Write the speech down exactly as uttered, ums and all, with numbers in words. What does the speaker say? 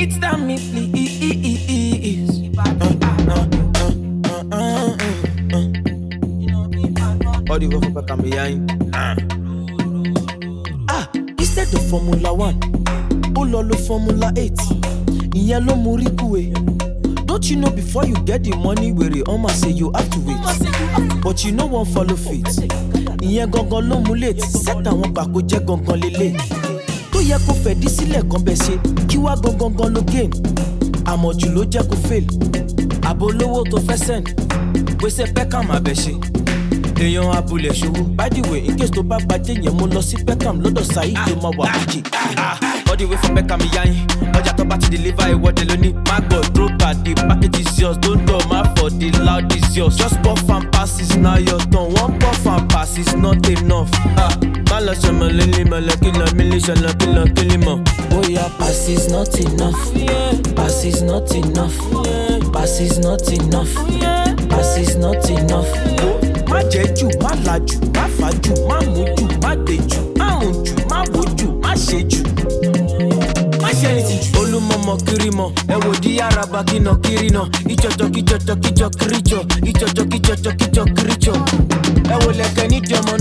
It's time me please. Uh, uh, uh, uh, uh, uh, uh. All the way for Beckham behind. Ah, instead of Formula One, ó lọ lo Formula Eight. Ìyẹn ló mú rí kúwe. Don't you know before you get the money, wèrè ọmọ say you have to wait. But you no wan follow fit. Ìyẹn gangan ló mú late. Set àwọn pàkó jẹ́ gangan lélẹ̀. Tó yẹ kó fẹ̀dí sílẹ̀ kan bẹ̀ ṣe. Kí wá gangan gan ló gain. Àmọ̀jù ló jẹ́ kó fail. Àbò lówó tó fẹ́ send. Gbèsè Beckham abẹ́ ṣe. Èèyàn abúlé ṣòwò. By the way, in case tó bá gbajẹ́ yẹn mo lọ sí Beckham lọ́dọ̀ Saheed tó máa wà ájì. All the way from Beckham yayin. Ọjà tó bá ti deliver ìwọ́de lóní. Má gbọ́ drópa, the package is yours. Don't do má for the loud is yours. Just puff and pass is now your turn. One puff and pass is not enough. Má lọ ṣọmọ lílí mọ̀lẹ́ kí lọ mílí ṣọlọ kí lọ kí lí mọ̀. Bóyá pass is not enough. Pass is not enough. Pass is not enough. Pass is not enough. Má jẹ́ jù, má lajú, má fà jù, má mú jù, má dé jù, má rùn jù, má wò jù, má ṣe jù. Má ṣe ní jù. Olúmọ̀mọ̀ kiri mọ̀, ẹ wò di Araba kíná kiri náà. Ìjọjọ kíjọjọ kíjọ kíríjọ, ìjọjọ kíjọjọ kíjọ kíríjọ. Ẹ wò lẹ̀kẹ̀ nídìí ọmọ